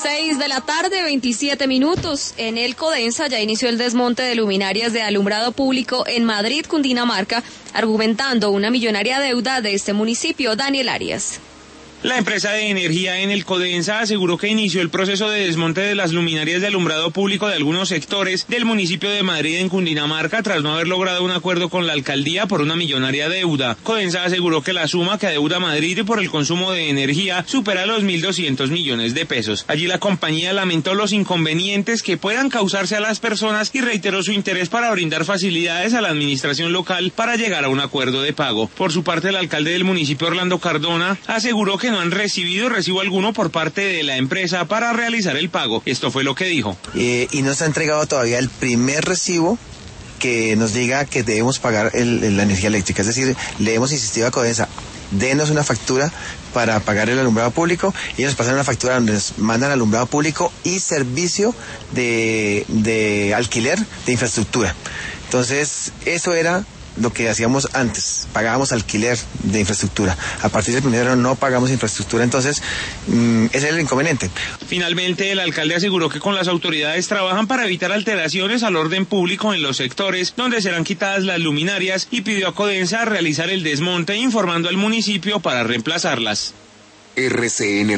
6 de la tarde, 27 minutos. En el Codensa ya inició el desmonte de luminarias de alumbrado público en Madrid, Cundinamarca, argumentando una millonaria deuda de este municipio. Daniel Arias. La empresa de energía en el Codensa aseguró que inició el proceso de desmonte de las luminarias de alumbrado público de algunos sectores del municipio de Madrid en Cundinamarca tras no haber logrado un acuerdo con la alcaldía por una millonaria deuda. Codensa aseguró que la suma que adeuda Madrid por el consumo de energía supera los 1.200 millones de pesos. Allí la compañía lamentó los inconvenientes que puedan causarse a las personas y reiteró su interés para brindar facilidades a la administración local para llegar a un acuerdo de pago. Por su parte, el alcalde del municipio, Orlando Cardona, aseguró que no han recibido recibo alguno por parte de la empresa para realizar el pago. Esto fue lo que dijo. Y no se ha entregado todavía el primer recibo que nos diga que debemos pagar la energía eléctrica. Es decir, le hemos insistido a Codensa, denos una factura para pagar el alumbrado público, y ellos pasan una factura donde nos mandan alumbrado público y servicio de alquiler de infraestructura. Entonces, eso era lo que hacíamos antes, pagábamos alquiler de infraestructura. A partir del 1 no pagamos infraestructura, entonces ese es el inconveniente. Finalmente, el alcalde aseguró que con las autoridades trabajan para evitar alteraciones al orden público en los sectores donde serán quitadas las luminarias y pidió a Codensa realizar el desmonte, informando al municipio para reemplazarlas. RCN